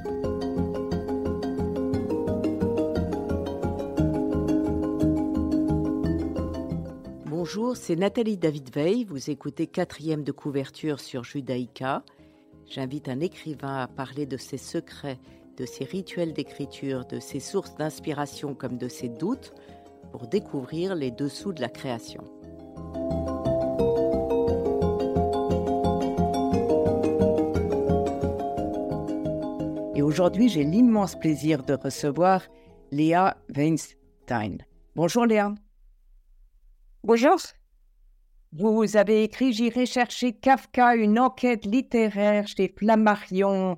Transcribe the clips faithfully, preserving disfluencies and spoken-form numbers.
Bonjour, c'est Nathalie David-Veil. Vous écoutez quatrième de couverture sur Judaïka. J'invite un écrivain à parler de ses secrets, de ses rituels d'écriture, de ses sources d'inspiration comme de ses doutes, pour découvrir les dessous de la création. Et aujourd'hui, j'ai l'immense plaisir de recevoir Léa Weinstein. Bonjour Léa. Bonjour. Vous avez écrit « J'irai chercher Kafka, une enquête littéraire chez Flammarion »,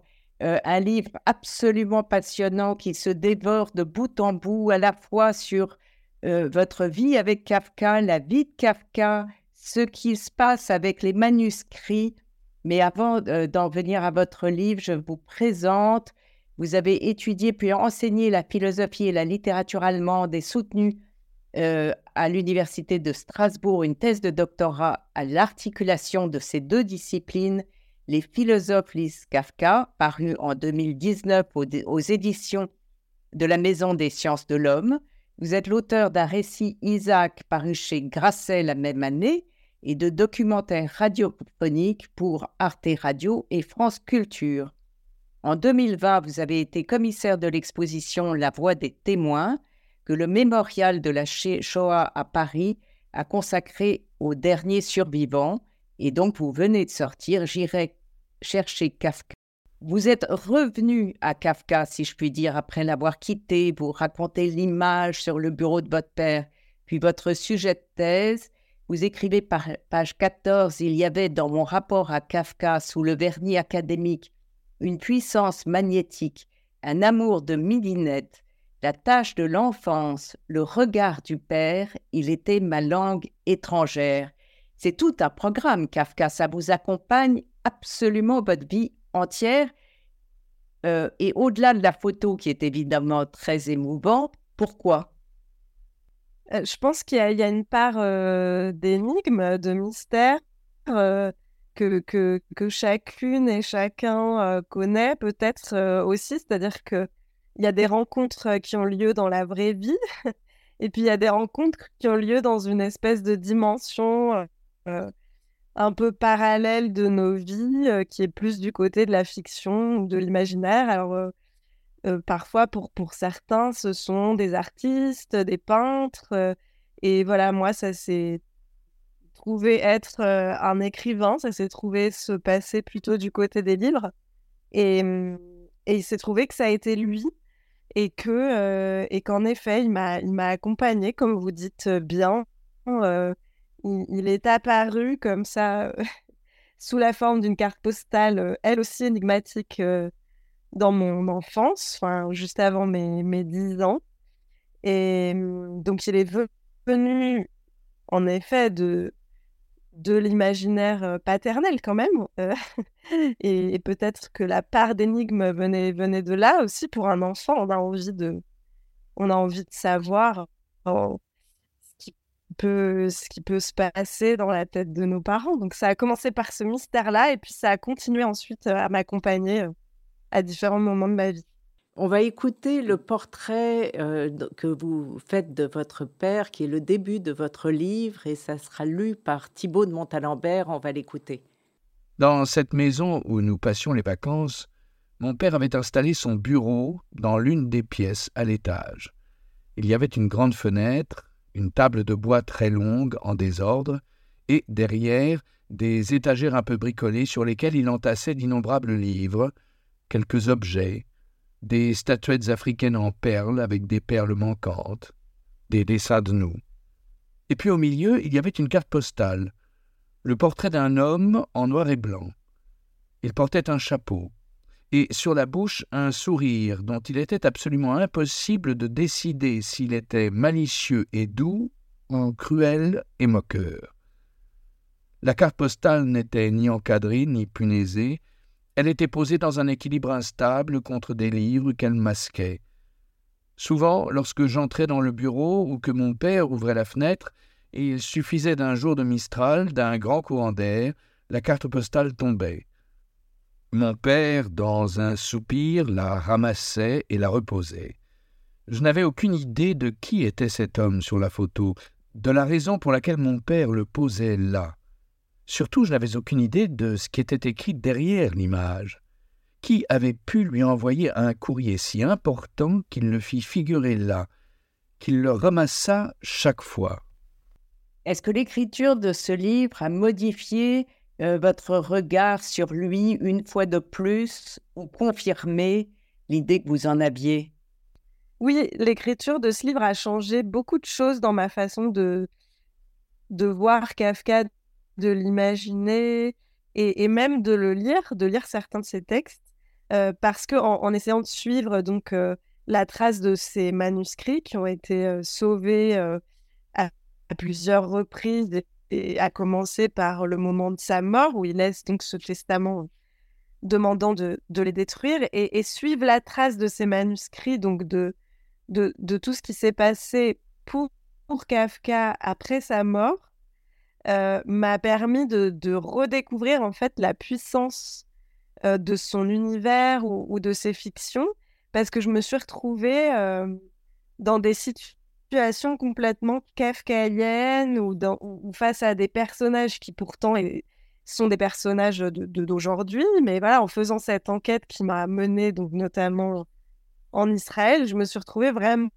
euh, un livre absolument passionnant qui se dévore de bout en bout, à la fois sur euh, votre vie avec Kafka, la vie de Kafka, ce qui se passe avec les manuscrits. Mais avant euh, d'en venir à votre livre, je vous présente. Vous avez étudié puis enseigné la philosophie et la littérature allemande et soutenu Euh, à l'Université de Strasbourg une thèse de doctorat à l'articulation de ces deux disciplines, Les philosophes lisent Kafka, paru en deux mille dix-neuf aux, aux éditions de la Maison des sciences de l'homme. Vous êtes l'auteur d'un récit Isaac paru chez Grasset la même année et de documentaires radiophoniques pour Arte Radio et France Culture. En deux mille vingt, vous avez été commissaire de l'exposition La Voix des témoins, que le mémorial de la Shoah à Paris a consacré aux derniers survivants. Et donc, vous venez de sortir « J'irai chercher Kafka ». Vous êtes revenu à Kafka, si je puis dire, après l'avoir quitté. Vous racontez l'image sur le bureau de votre père. Puis votre sujet de thèse, vous écrivez par page quatorze « Il y avait dans mon rapport à Kafka, sous le vernis académique, une puissance magnétique, un amour de midinette, la tâche de l'enfance, le regard du père, il était ma langue étrangère. » C'est tout un programme, Kafka. Ça vous accompagne absolument votre vie entière. Euh, et au-delà de la photo, qui est évidemment très émouvante, pourquoi ? euh, Je pense qu'il y a, il y a une part euh, d'énigme, de mystère euh, que, que, que chacune et chacun euh, connaît peut-être euh, aussi. C'est-à-dire que il y a des rencontres qui ont lieu dans la vraie vie, et puis il y a des rencontres qui ont lieu dans une espèce de dimension euh, un peu parallèle de nos vies, euh, qui est plus du côté de la fiction ou de l'imaginaire. Alors, euh, euh, parfois, pour, pour certains, ce sont des artistes, des peintres, euh, et voilà, moi, ça s'est trouvé être euh, un écrivain, ça s'est trouvé se passer plutôt du côté des livres, et, et il s'est trouvé que ça a été lui, et que euh, et qu'en effet il m'a il m'a accompagnée, comme vous dites bien. Euh, il, il est apparu comme ça euh, sous la forme d'une carte postale, euh, elle aussi énigmatique, euh, dans mon enfance, enfin juste avant mes mes dix ans. Et euh, donc il est venu en effet de de l'imaginaire euh, paternel quand même, euh, et, et peut-être que la part d'énigme venait, venait de là aussi. Pour un enfant, on a envie de, on a envie de savoir euh, ce qui peut, ce qui peut se passer dans la tête de nos parents. Donc ça a commencé par ce mystère-là, et puis ça a continué ensuite à m'accompagner euh, à différents moments de ma vie. On va écouter le portrait euh, que vous faites de votre père, qui est le début de votre livre, et ça sera lu par Thibaut de Montalembert. On va l'écouter. Dans cette maison où nous passions les vacances, mon père avait installé son bureau dans l'une des pièces à l'étage. Il y avait une grande fenêtre, une table de bois très longue en désordre, et derrière, des étagères un peu bricolées sur lesquelles il entassait d'innombrables livres, quelques objets, des statuettes africaines en perles avec des perles manquantes, des dessins de nous. Et puis au milieu, il y avait une carte postale, le portrait d'un homme en noir et blanc. Il portait un chapeau, et sur la bouche un sourire dont il était absolument impossible de décider s'il était malicieux et doux ou cruel et moqueur. La carte postale n'était ni encadrée ni punaisée. Elle était posée dans un équilibre instable contre des livres qu'elle masquait. Souvent, lorsque j'entrais dans le bureau ou que mon père ouvrait la fenêtre, et il suffisait d'un jour de Mistral, d'un grand courant d'air, la carte postale tombait. Mon père, dans un soupir, la ramassait et la reposait. Je n'avais aucune idée de qui était cet homme sur la photo, de la raison pour laquelle mon père le posait là. Surtout, je n'avais aucune idée de ce qui était écrit derrière l'image. Qui avait pu lui envoyer un courrier si important qu'il le fit figurer là, qu'il le ramassa chaque fois? Est-ce que l'écriture de ce livre a modifié euh, votre regard sur lui une fois de plus ou confirmé l'idée que vous en aviez? Oui, l'écriture de ce livre a changé beaucoup de choses dans ma façon de, de voir Kafka, de l'imaginer et, et même de le lire, de lire certains de ses textes, euh, parce qu'en en essayant de suivre donc, euh, la trace de ces manuscrits qui ont été euh, sauvés euh, à, à plusieurs reprises, et, et à commencer par le moment de sa mort, où il laisse donc ce testament demandant de, de les détruire, et, et suivre la trace de ces manuscrits, donc de, de, de tout ce qui s'est passé pour, pour Kafka après sa mort, euh, m'a permis de, de redécouvrir en fait la puissance euh, de son univers ou, ou de ses fictions, parce que je me suis retrouvée euh, dans des situations complètement kafkaïennes ou, dans, ou face à des personnages qui pourtant est, sont des personnages de, de, d'aujourd'hui, mais voilà, en faisant cette enquête qui m'a menée donc notamment en Israël, je me suis retrouvée vraiment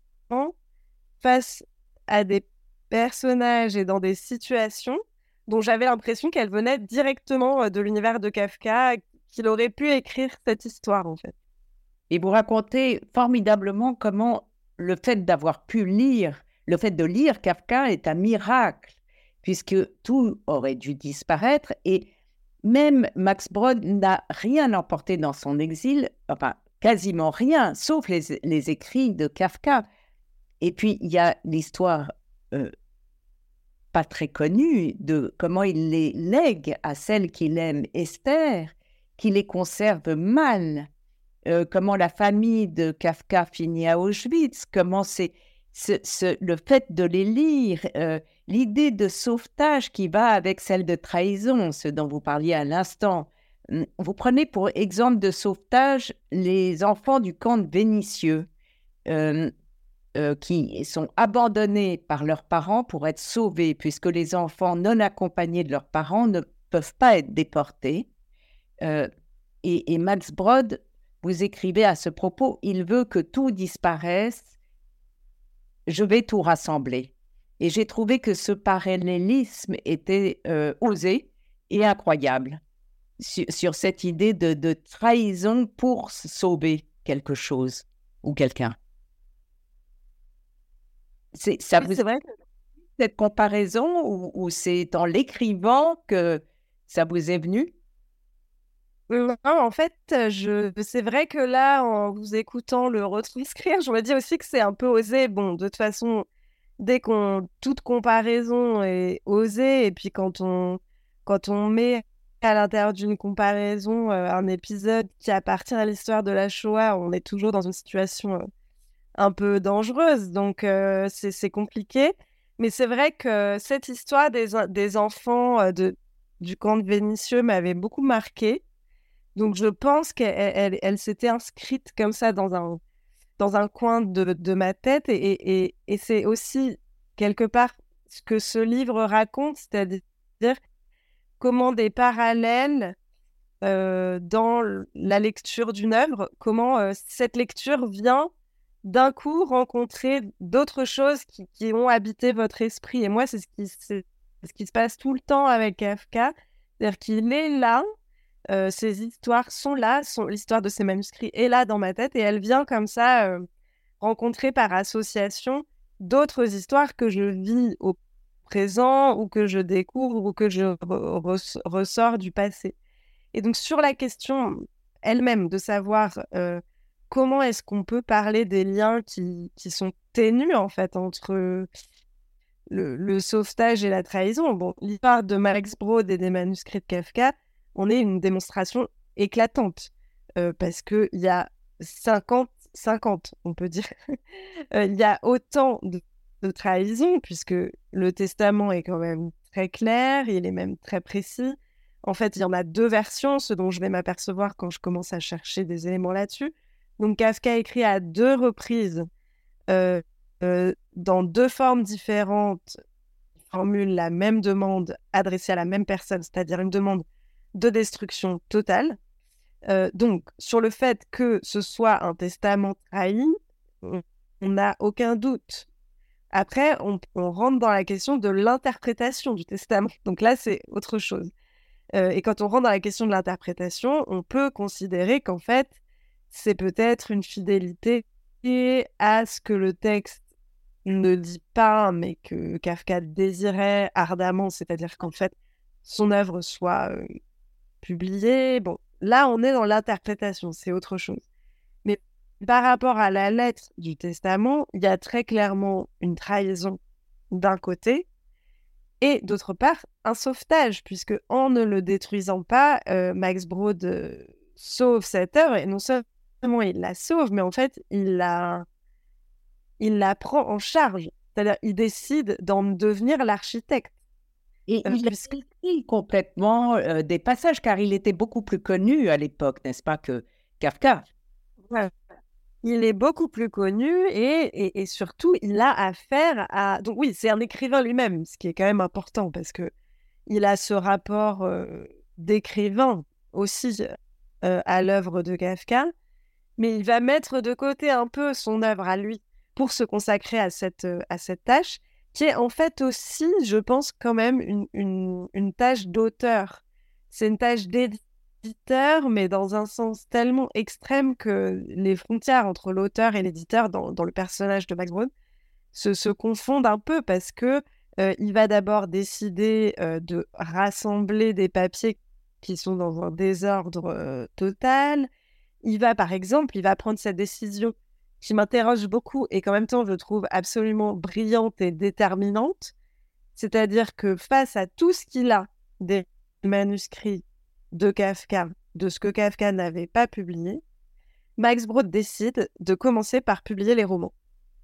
face à des personnages et dans des situations dont j'avais l'impression qu'elles venaient directement de l'univers de Kafka, qu'il aurait pu écrire cette histoire, en fait. Et vous racontez formidablement comment le fait d'avoir pu lire, le fait de lire Kafka est un miracle, puisque tout aurait dû disparaître et même Max Brod n'a rien emporté dans son exil, enfin quasiment rien, sauf les, les écrits de Kafka. Et puis il y a l'histoire euh, pas très connue de comment il les lègue à celle qu'il aime, Esther, qui les conserve mal. Euh, comment la famille de Kafka finit à Auschwitz, comment c'est ce, ce, le fait de les lire, euh, l'idée de sauvetage qui va avec celle de trahison, ce dont vous parliez à l'instant. Vous prenez pour exemple de sauvetage les enfants du camp de Vénissieux, euh, euh, qui sont abandonnés par leurs parents pour être sauvés, puisque les enfants non accompagnés de leurs parents ne peuvent pas être déportés. Euh, et, et Max Brod, vous écrivez à ce propos, il veut que tout disparaisse, je vais tout rassembler. Et j'ai trouvé que ce parallélisme était euh, osé et incroyable sur, sur cette idée de, de trahison pour sauver quelque chose ou quelqu'un. C'est, ça Oui, vous c'est vrai. cette comparaison ou, ou c'est en l'écrivant que ça vous est venu? Non, en fait, je... c'est vrai que là, en vous écoutant le retranscrire, je me dis aussi que c'est un peu osé. Bon, de toute façon, dès qu'on... toute comparaison est osée, et puis quand on, quand on met à l'intérieur d'une comparaison euh, un épisode qui appartient à l'histoire de la Shoah, on est toujours dans une situation euh, un peu dangereuse, donc euh, c'est, c'est compliqué. Mais c'est vrai que cette histoire des, des enfants euh, de... du camp de Vénissieux m'avait beaucoup marquée. Donc, je pense qu'elle elle, elle s'était inscrite comme ça dans un, dans un coin de, de ma tête. Et, et, et, et c'est aussi, quelque part, ce que ce livre raconte, c'est-à-dire comment des parallèles euh, dans la lecture d'une œuvre, comment euh, cette lecture vient d'un coup rencontrer d'autres choses qui, qui ont habité votre esprit. Et moi, c'est ce qui, c'est ce qui se passe tout le temps avec Kafka. C'est-à-dire qu'il est là, Euh, ces histoires sont là, sont... l'histoire de ces manuscrits est là dans ma tête et elle vient comme ça euh, rencontrer par association d'autres histoires que je vis au présent ou que je découvre ou que je re- re- ressors du passé. Et donc sur la question elle-même de savoir euh, comment est-ce qu'on peut parler des liens qui, qui sont ténus en fait entre le, le sauvetage et la trahison. Bon, l'histoire de Max Brod et des manuscrits de Kafka, on est une démonstration éclatante euh, parce qu'il y a cinquante cinquante, on peut dire. euh, il y a autant de, de trahison puisque le testament est quand même très clair, il est même très précis. En fait, il y en a deux versions, ce dont je vais m'apercevoir quand je commence à chercher des éléments là-dessus. Donc, Kafka écrit à deux reprises, euh, euh, dans deux formes différentes, formule la même demande adressée à la même personne, c'est-à-dire une demande de destruction totale. Euh, donc, sur le fait que ce soit un testament trahi, on n'a aucun doute. Après, on, on rentre dans la question de l'interprétation du testament. Donc là, c'est autre chose. Euh, et quand on rentre dans la question de l'interprétation, on peut considérer qu'en fait, c'est peut-être une fidélité à ce que le texte ne dit pas, mais que Kafka désirait ardemment, c'est-à-dire qu'en fait, son œuvre soit euh, publiée. Bon, là, on est dans l'interprétation, c'est autre chose. Mais par rapport à la lettre du testament, il y a très clairement une trahison d'un côté, et d'autre part, un sauvetage, puisque en ne le détruisant pas, euh, Max Brod euh, sauve cette œuvre, et non seulement il la sauve, mais en fait, il la, il la prend en charge. C'est-à-dire, il décide d'en devenir l'architecte. Et Euh, il puisque... a écrit complètement euh, des passages, car il était beaucoup plus connu à l'époque, n'est-ce pas, que Kafka. Ouais. Il est beaucoup plus connu et, et, et surtout, il a affaire à... Donc oui, c'est un écrivain lui-même, ce qui est quand même important parce que il a ce rapport euh, d'écrivain aussi euh, à l'œuvre de Kafka, mais il va mettre de côté un peu son œuvre à lui pour se consacrer à cette, euh, à cette tâche, qui est en fait aussi, je pense, quand même une, une, une tâche d'auteur. C'est une tâche d'éditeur, mais dans un sens tellement extrême que les frontières entre l'auteur et l'éditeur dans, dans le personnage de Max Brod se, se confondent un peu parce que euh, il va d'abord décider euh, de rassembler des papiers qui sont dans un désordre euh, total. Il va, par exemple, il va prendre cette décision qui m'interroge beaucoup et qu'en même temps, je trouve absolument brillante et déterminante. C'est-à-dire que face à tout ce qu'il a des manuscrits de Kafka, de ce que Kafka n'avait pas publié, Max Brod décide de commencer par publier les romans.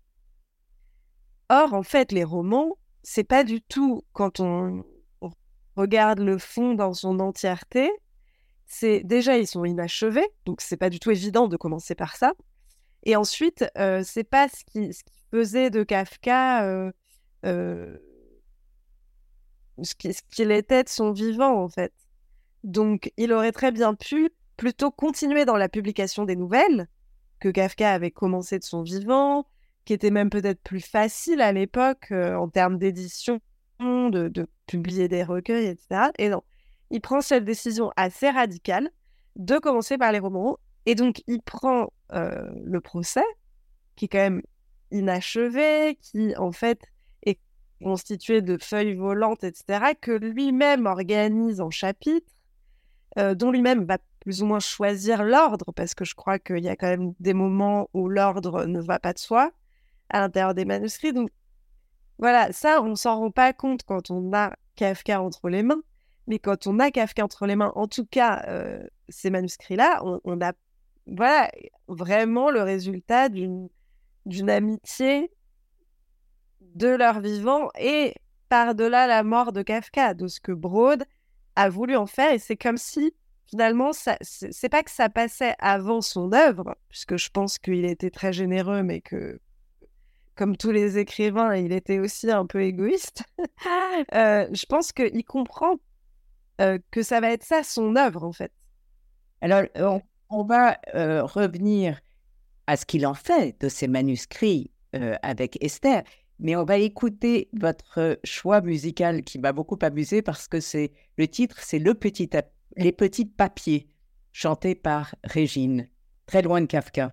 Or, en fait, les romans, c'est pas du tout, quand on regarde le fond dans son entièreté, c'est déjà, ils sont inachevés, donc c'est pas du tout évident de commencer par ça. Et ensuite, euh, c'est pas ce qui, ce qui faisait de Kafka euh, euh, ce, qui, ce qu'il était de son vivant, en fait. Donc, il aurait très bien pu plutôt continuer dans la publication des nouvelles que Kafka avait commencé de son vivant, qui était même peut-être plus facile à l'époque euh, en termes d'édition, de, de publier des recueils, et cetera. Et non, il prend cette décision assez radicale de commencer par les romans. Et donc, il prend euh, le procès, qui est quand même inachevé, qui, en fait, est constitué de feuilles volantes, et cetera, que lui-même organise en chapitres, euh, dont lui-même va plus ou moins choisir l'ordre, parce que je crois qu'il y a quand même des moments où l'ordre ne va pas de soi à l'intérieur des manuscrits. Donc, voilà, ça, on ne s'en rend pas compte quand on a Kafka entre les mains, mais quand on a Kafka entre les mains, en tout cas, euh, ces manuscrits-là, on, on a voilà, vraiment le résultat d'une, d'une amitié de leur vivant et par-delà la mort de Kafka, de ce que Brod a voulu en faire. Et c'est comme si, finalement, ça, c'est, c'est pas que ça passait avant son œuvre, puisque je pense qu'il était très généreux, mais que, comme tous les écrivains, il était aussi un peu égoïste. euh, je pense qu'il comprend euh, que ça va être ça, son œuvre, en fait. Alors, on, on va euh, revenir à ce qu'il en fait de ces manuscrits euh, avec Esther, mais on va écouter votre choix musical qui m'a beaucoup amusé parce que c'est le titre, c'est Le Petit à- Les Petits Papiers, chanté par Régine, très loin de Kafka.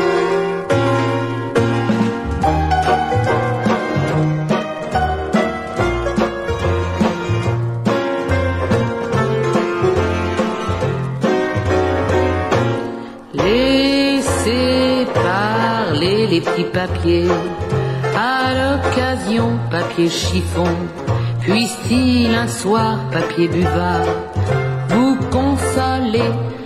Laissez parler les petits papiers, à l'occasion papier chiffon, puisse-t-il un soir papier buvard vous consoler.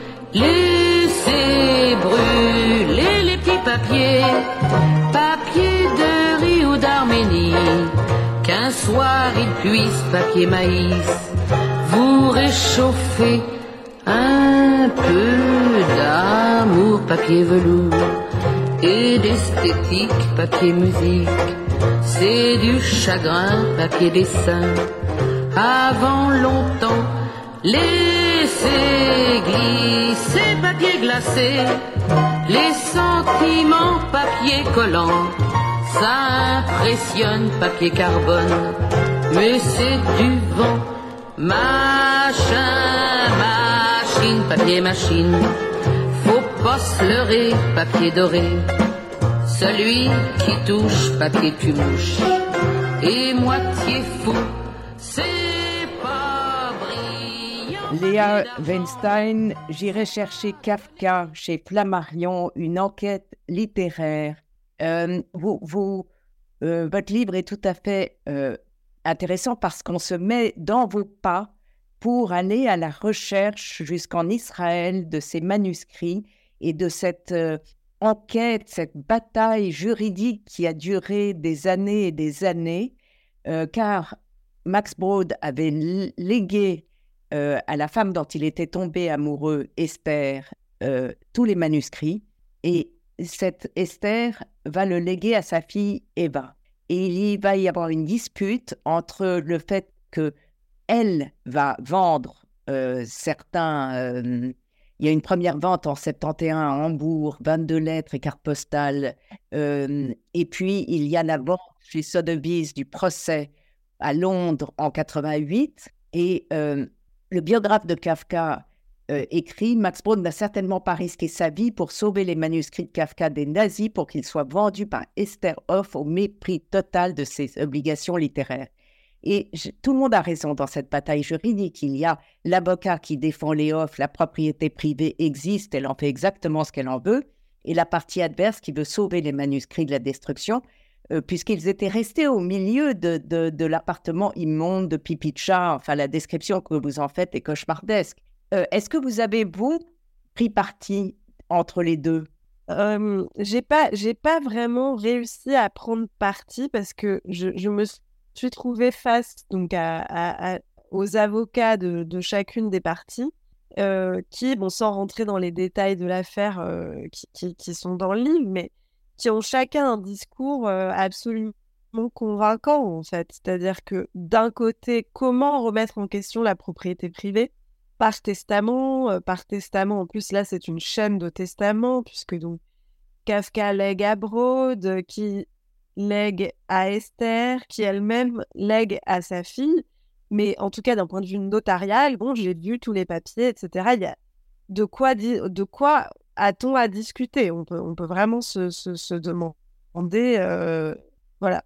Laissez brûler les petits papiers, papier de riz ou d'Arménie, qu'un soir il puisse papier maïs vous réchauffer un peu d'amour, papier velours, et d'esthétique, papier musique. C'est du chagrin, papier dessin. Avant longtemps, laissez glisser, papier glacé. Les sentiments, papier collant. Ça impressionne, papier carbone. Mais c'est du vent, machin, machine, papier machine. Faut pas se leurrer, papier doré. Celui qui touche, papier tue-mouche. Et moitié fou, c'est pas brillant. Léa Weinstein, j'irai chercher Kafka chez Flammarion, une enquête littéraire. Euh, vous, vous, euh, votre livre est tout à fait euh, intéressant parce qu'on se met dans vos pas pour aller à la recherche jusqu'en Israël de ces manuscrits et de cette euh, enquête, cette bataille juridique qui a duré des années et des années, euh, car Max Brod avait l- légué euh, à la femme dont il était tombé amoureux, Esther, euh, tous les manuscrits, et cette Esther va le léguer à sa fille Eva. Et il va y avoir une dispute entre le fait qu'elle va vendre euh, certains... Euh, il y a une première vente en soixante et onze à Hambourg, vingt-deux lettres et cartes postales. Euh, et puis, il y a la vente chez Sotheby's du procès à Londres en quatre-vingt-huit. Et euh, le biographe de Kafka euh, écrit « Max Brod n'a certainement pas risqué sa vie pour sauver les manuscrits de Kafka des nazis pour qu'ils soient vendus par Esther Hoff au mépris total de ses obligations littéraires. » Et je, tout le monde a raison dans cette bataille juridique. Il y a l'avocat qui défend les Hoff, la propriété privée existe, elle en fait exactement ce qu'elle en veut, et la partie adverse qui veut sauver les manuscrits de la destruction, euh, puisqu'ils étaient restés au milieu de, de, de l'appartement immonde de pipi de chat. Enfin, la description que vous en faites est cauchemardesque. Euh, est-ce que vous avez, vous, pris parti entre les deux ? Euh, j'ai pas, j'ai pas vraiment réussi à prendre parti parce que je, je me suis trouvée face donc à, à, à, aux avocats de, de chacune des parties euh, qui, bon, sans rentrer dans les détails de l'affaire euh, qui, qui, qui sont dans le livre, mais qui ont chacun un discours euh, absolument convaincant en fait. C'est-à-dire que d'un côté, comment remettre en question la propriété privée par testament, euh, par testament, en plus là c'est une chaîne de testaments, puisque donc Kafka lègue à Brod, euh, qui lègue à Esther, qui elle-même lègue à sa fille, mais en tout cas d'un point de vue notarial, bon j'ai vu tous les papiers, et cetera. Il y a de quoi, di- de quoi a-t-on à discuter ? On peut, on peut vraiment se, se, se demander, euh, voilà.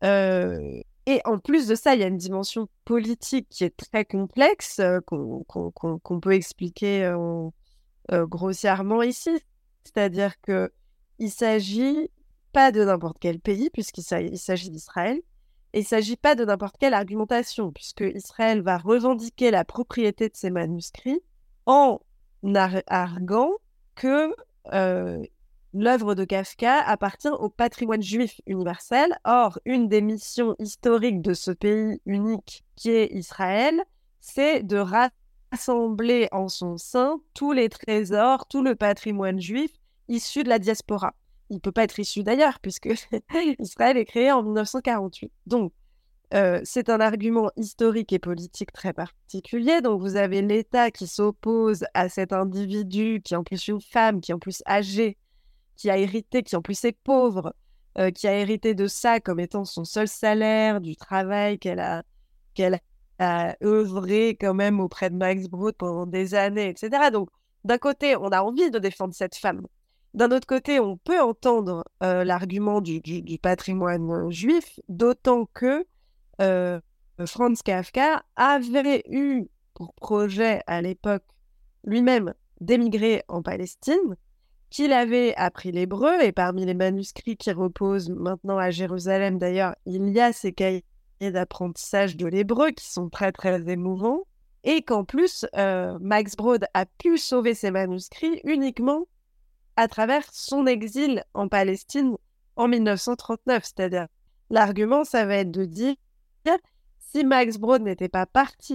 Euh, Et en plus de ça, il y a une dimension politique qui est très complexe, euh, qu'on, qu'on, qu'on, qu'on peut expliquer euh, euh, grossièrement ici. C'est-à-dire qu'il ne s'agit pas de n'importe quel pays, puisqu'il s'agit, il s'agit d'Israël, et il ne s'agit pas de n'importe quelle argumentation, puisque Israël va revendiquer la propriété de ces manuscrits en ar- arguant que euh, l'œuvre de Kafka appartient au patrimoine juif universel. Or, une des missions historiques de ce pays unique qui est Israël, c'est de rassembler en son sein tous les trésors, tout le patrimoine juif issu de la diaspora. Il ne peut pas être issu d'ailleurs, puisque Israël est créé en dix-neuf cent quarante-huit. Donc, euh, c'est un argument historique et politique très particulier. Donc, vous avez l'État qui s'oppose à cet individu, qui est en plus une femme, qui est en plus âgée, qui a hérité, qui en plus est pauvre, euh, qui a hérité de ça comme étant son seul salaire, du travail qu'elle a, qu'elle a œuvré quand même auprès de Max Brod pendant des années, et cetera. Donc, d'un côté, on a envie de défendre cette femme. D'un autre côté, on peut entendre euh, l'argument du, du, du patrimoine juif, d'autant que euh, Franz Kafka avait eu pour projet à l'époque lui-même d'émigrer en Palestine, qu'il avait appris l'hébreu, et parmi les manuscrits qui reposent maintenant à Jérusalem, d'ailleurs, il y a ces cahiers d'apprentissage de l'hébreu qui sont très, très émouvants, et qu'en plus, euh, Max Brod a pu sauver ces manuscrits uniquement à travers son exil en Palestine en dix-neuf cent trente-neuf. C'est-à-dire, l'argument, ça va être de dire, si Max Brod n'était pas parti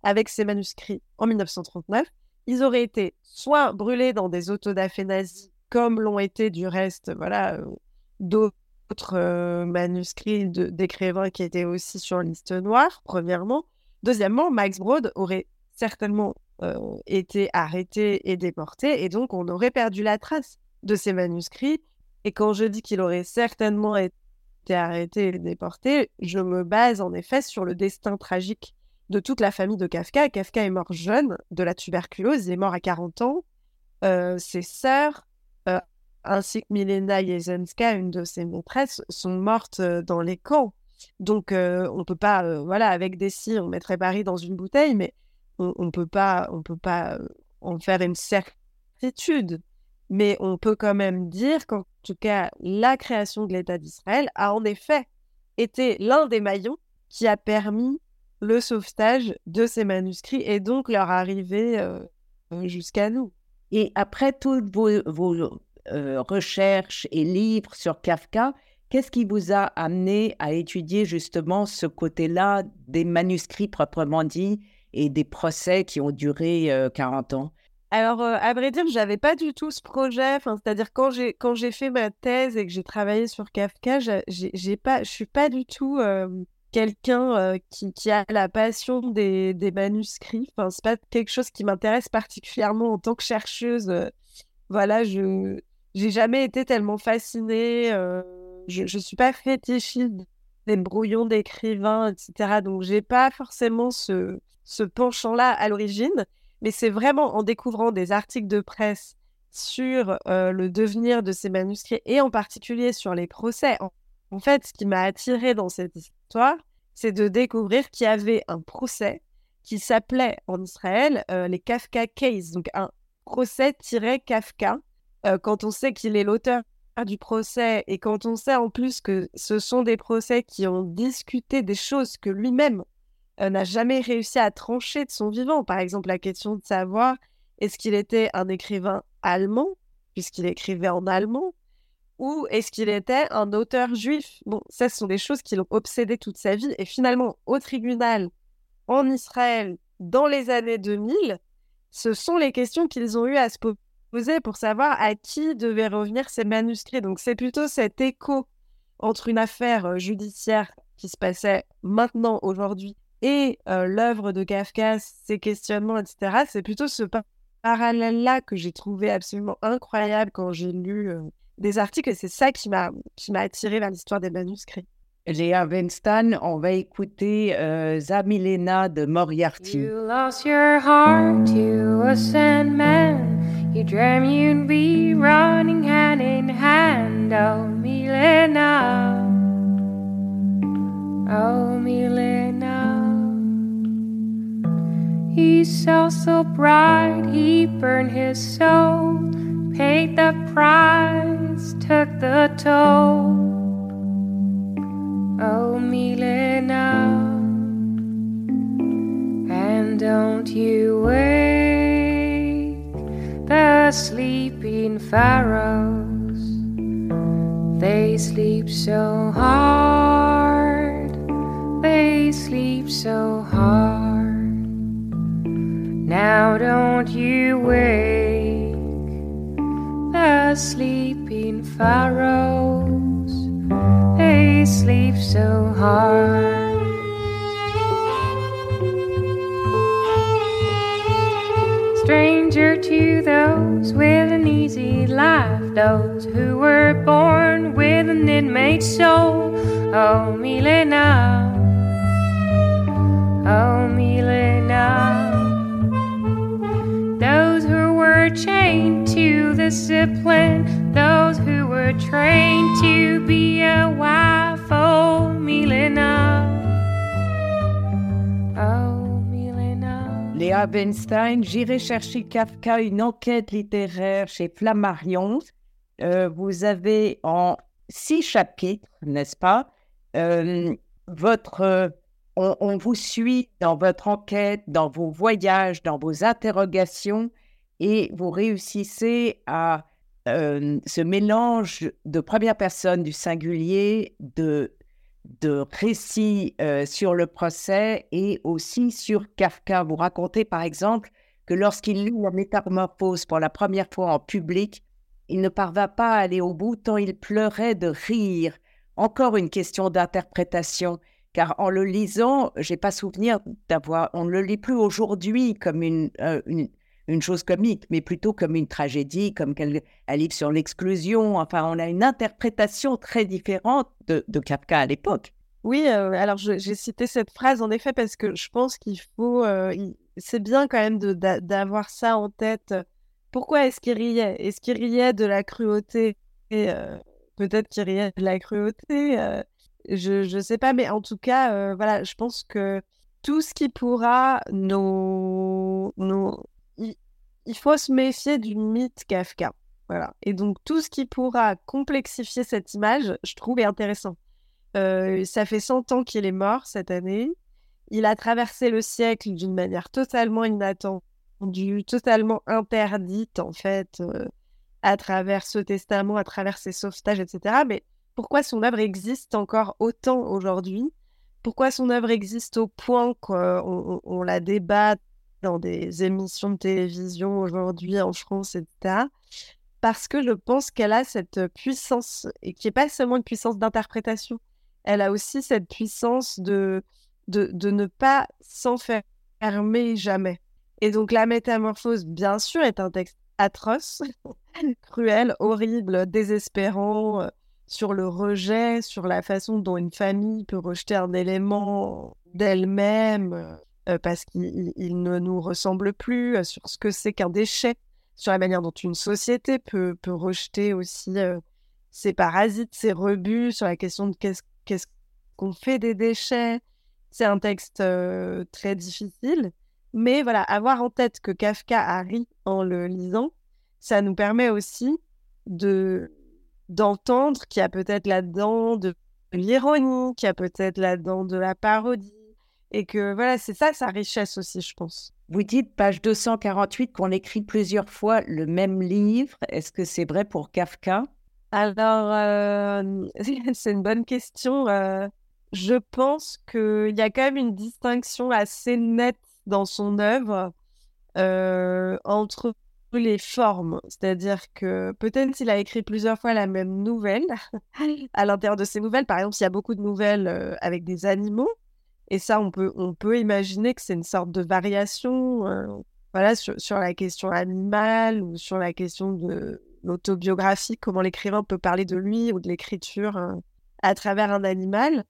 avec ces manuscrits en mille neuf cent trente-neuf, ils auraient été soit brûlés dans des autodafés nazis, comme l'ont été du reste voilà, euh, d'autres euh, manuscrits de, d'écrivains qui étaient aussi sur liste noire, premièrement. Deuxièmement, Max Brod aurait certainement euh, été arrêté et déporté, et donc on aurait perdu la trace de ces manuscrits. Et quand je dis qu'il aurait certainement été arrêté et déporté, je me base en effet sur le destin tragique de toute la famille de Kafka. Kafka est mort jeune de la tuberculose, il est mort à quarante ans. Euh, ses sœurs, euh, ainsi que Milena Jesenska, une de ses maîtresses, sont mortes euh, dans les camps. Donc, euh, on ne peut pas, euh, voilà, avec des si, on mettrait Paris dans une bouteille, mais on ne peut pas, on peut pas euh, en faire une certitude. Mais on peut quand même dire qu'en tout cas, la création de l'État d'Israël a en effet été l'un des maillons qui a permis le sauvetage de ces manuscrits et donc leur arrivée euh, jusqu'à nous. Et après toutes vos, vos euh, recherches et livres sur Kafka, qu'est-ce qui vous a amené à étudier justement ce côté-là des manuscrits proprement dits et des procès qui ont duré euh, quarante ans? Alors, euh, à vrai dire, je n'avais pas du tout ce projet. Enfin, c'est-à-dire, quand j'ai, quand j'ai fait ma thèse et que j'ai travaillé sur Kafka, j'ai, j'ai pas, je ne suis pas du tout euh, quelqu'un euh, qui, qui a la passion des, des manuscrits. Enfin, ce n'est pas quelque chose qui m'intéresse particulièrement en tant que chercheuse. Euh, voilà, je n'ai jamais été tellement fascinée. Euh, je ne suis pas fétichiste des brouillons d'écrivains, et cetera. Donc, je n'ai pas forcément ce, ce penchant-là à l'origine. Mais c'est vraiment en découvrant des articles de presse sur euh, le devenir de ces manuscrits et en particulier sur les procès. En, en fait, ce qui m'a attirée dans cette histoire, c'est de découvrir qu'il y avait un procès qui s'appelait en Israël euh, les Kafka Case, donc un procès-Kafka. Euh, quand on sait qu'il est l'auteur du procès et quand on sait en plus que ce sont des procès qui ont discuté des choses que lui-même Euh, n'a jamais réussi à trancher de son vivant. Par exemple, la question de savoir est-ce qu'il était un écrivain allemand, puisqu'il écrivait en allemand, ou est-ce qu'il était un auteur juif. Bon, ça, ce sont des choses qui l'ont obsédé toute sa vie. Et finalement, au tribunal, en Israël, dans les années deux mille, ce sont les questions qu'ils ont eu à se poser pour savoir à qui devaient revenir ces manuscrits. Donc, c'est plutôt cet écho entre une affaire judiciaire qui se passait maintenant, aujourd'hui, et euh, l'œuvre de Kafka, ses questionnements, et cetera. C'est plutôt ce par- parallèle-là que j'ai trouvé absolument incroyable quand j'ai lu euh, des articles. Et c'est ça qui m'a, qui m'a attirée vers l'histoire des manuscrits. Léa Weinstein, on va écouter euh, Zamilena de Moriarty. You lost your heart to a sandman. You dream you'd be running hand in hand. Oh, Milena. Oh, Milena. He saw so bright, he burned his soul, paid the price, took the toll. Oh, Milena, and don't you wake the sleeping pharaohs. They sleep so hard, they sleep so hard. Now don't you wake the sleeping pharaohs. They sleep so hard. Stranger to those with an easy life, those who were born with an inmate soul. Oh, Milena. Oh, Milena. Those who were chained to discipline, those who were trained to be a wife. Oh, Milena. Oh, Milena. Léa Weinstein, J'irai chercher Kafka, une enquête littéraire chez Flammarion. Euh, vous avez en six chapitres, n'est-ce pas? Euh, votre... Euh, On, on vous suit dans votre enquête, dans vos voyages, dans vos interrogations, et vous réussissez à euh, ce mélange de première personne, du singulier, de de récits euh, sur le procès et aussi sur Kafka. Vous racontez par exemple que lorsqu'il lit la Métamorphose pour la première fois en public, il ne parvint pas à aller au bout tant il pleurait de rire. Encore une question d'interprétation, car en le lisant, j'ai pas souvenir d'avoir... On ne le lit plus aujourd'hui comme une, euh, une, une chose comique, mais plutôt comme une tragédie, comme quel, un livre sur l'exclusion. Enfin, on a une interprétation très différente de, de Kafka à l'époque. Oui, euh, alors je- j'ai cité cette phrase en effet parce que je pense qu'il faut... euh, il- c'est bien quand même de, d'a- d'avoir ça en tête. Pourquoi est-ce qu'il riait? Est-ce qu'il riait de la cruauté? Et, euh, peut-être qu'il riait de la cruauté. euh, je je sais pas, mais en tout cas, euh, voilà, je pense que tout ce qui pourra nous... nous... Il, il faut se méfier du mythe Kafka. Voilà. Et donc, tout ce qui pourra complexifier cette image, je trouve est intéressant. Euh, ça fait cent ans qu'il est mort cette année. Il a traversé le siècle d'une manière totalement inattendue, totalement interdite, en fait, euh, à travers ce testament, à travers ses sauvetages, et cetera. Mais pourquoi son œuvre existe encore autant aujourd'hui? Pourquoi son œuvre existe au point qu'on on, on la débat dans des émissions de télévision aujourd'hui en France, et cetera. Parce que je pense qu'elle a cette puissance, et qui n'est pas seulement une puissance d'interprétation, elle a aussi cette puissance de, de, de ne pas s'enfermer jamais. Et donc la Métamorphose, bien sûr, est un texte atroce, cruel, horrible, désespérant, euh, sur le rejet, sur la façon dont une famille peut rejeter un élément d'elle-même euh, parce qu'il il- il ne nous ressemble plus, euh, sur ce que c'est qu'un déchet, sur la manière dont une société peut, peut rejeter aussi euh, ses parasites, ses rebuts, sur la question de qu'est-ce, qu'est-ce qu'on fait des déchets. C'est un texte euh, très difficile, mais voilà, avoir en tête que Kafka a ri en le lisant, ça nous permet aussi de d'entendre qu'il y a peut-être là-dedans de l'ironie, qu'il y a peut-être là-dedans de la parodie, et que voilà, c'est ça sa richesse aussi, je pense. Vous dites, page deux cent quarante-huit, qu'on écrit plusieurs fois le même livre. Est-ce que c'est vrai pour Kafka? Alors, euh, c'est une bonne question. euh, je pense qu'il y a quand même une distinction assez nette dans son œuvre euh, entre les formes. C'est-à-dire que peut-être s'il a écrit plusieurs fois la même nouvelle, à l'intérieur de ces nouvelles, par exemple, il y a beaucoup de nouvelles euh, avec des animaux, et ça, on peut, on peut imaginer que c'est une sorte de variation euh, voilà, sur, sur la question animale ou sur la question de l'autobiographie, comment l'écrivain peut parler de lui ou de l'écriture euh, à travers un animal.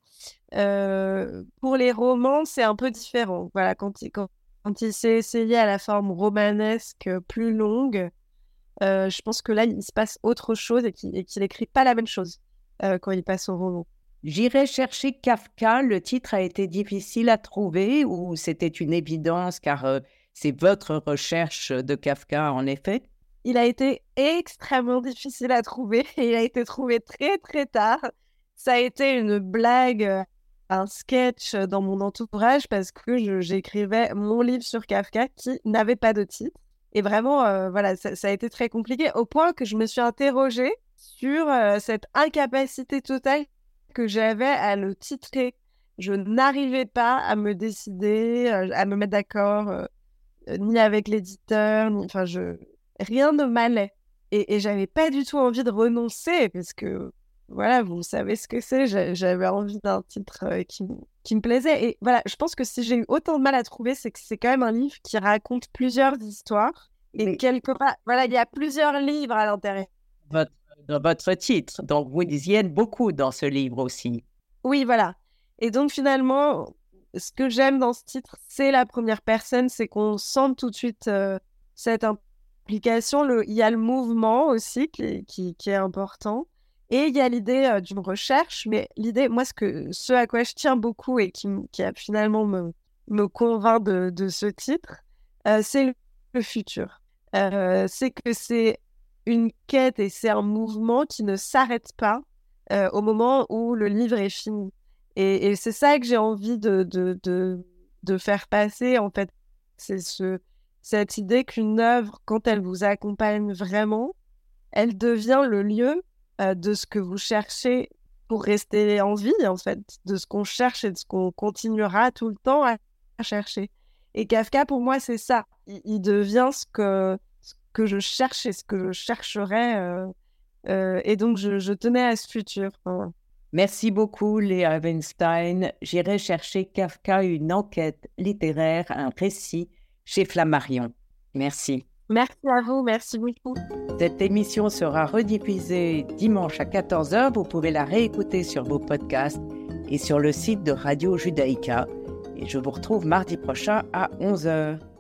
Euh, pour les romans, c'est un peu différent. Voilà, quand il, quand, quand il s'est essayé à la forme romanesque euh, plus longue, euh, je pense que là, il se passe autre chose et qu'il et qu'il n'écrit pas la même chose euh, quand il passe au roman. J'irai chercher Kafka. Le titre a été difficile à trouver ou c'était une évidence car euh, c'est votre recherche de Kafka en effet? Il a été extrêmement difficile à trouver et il a été trouvé très très tard. Ça a été une blague, euh, un sketch dans mon entourage parce que je- j'écrivais mon livre sur Kafka qui n'avait pas de titre. Et vraiment, euh, voilà, ça, ça a été très compliqué au point que je me suis interrogée sur euh, cette incapacité totale que j'avais à le titrer. Je n'arrivais pas à me décider, euh, à me mettre d'accord, euh, euh, ni avec l'éditeur, ni... Enfin, je... rien ne m'allait. Et, et j'avais pas du tout envie de renoncer, parce que, voilà, vous savez ce que c'est, j'a- j'avais envie d'un titre euh, qui, m- qui me plaisait. Et voilà, je pense que si j'ai eu autant de mal à trouver, c'est que c'est quand même un livre qui raconte plusieurs histoires. Et Mais quelque part, voilà, il y a plusieurs livres à l'intérieur. votre, dans votre titre, donc vous y êtes beaucoup dans ce livre aussi. Oui, voilà. Et donc finalement, ce que j'aime dans ce titre, c'est la première personne, c'est qu'on sent tout de suite euh, cette implication. Le... Il y a le mouvement aussi qui, est- qui, qui est important. Et il y a l'idée euh, d'une recherche. Mais l'idée, moi, ce, que, ce à quoi je tiens beaucoup et qui, m- qui a finalement me, me convainc de, de ce titre, euh, c'est le, le futur. Euh, c'est que c'est une quête et c'est un mouvement qui ne s'arrête pas euh, au moment où le livre est fini. Et, et c'est ça que j'ai envie de, de, de, de faire passer, en fait. C'est ce, cette idée qu'une œuvre, quand elle vous accompagne vraiment, elle devient le lieu euh, de ce que vous cherchez pour rester en vie, en fait, de ce qu'on cherche et de ce qu'on continuera tout le temps à, à chercher. Et Kafka, pour moi, c'est ça. Il, il devient ce que, ce que je cherche et ce que je chercherais. Euh, euh, et donc, je, je tenais à ce futur. Enfin, Merci beaucoup, Léa Weinstein. J'irai chercher Kafka, une enquête littéraire, un récit chez Flammarion. Merci. merci à vous, merci beaucoup. Cette émission sera rediffusée dimanche à quatorze heures. Vous pouvez la réécouter sur vos podcasts et sur le site de Radio Judaïka. Et je vous retrouve mardi prochain à onze heures.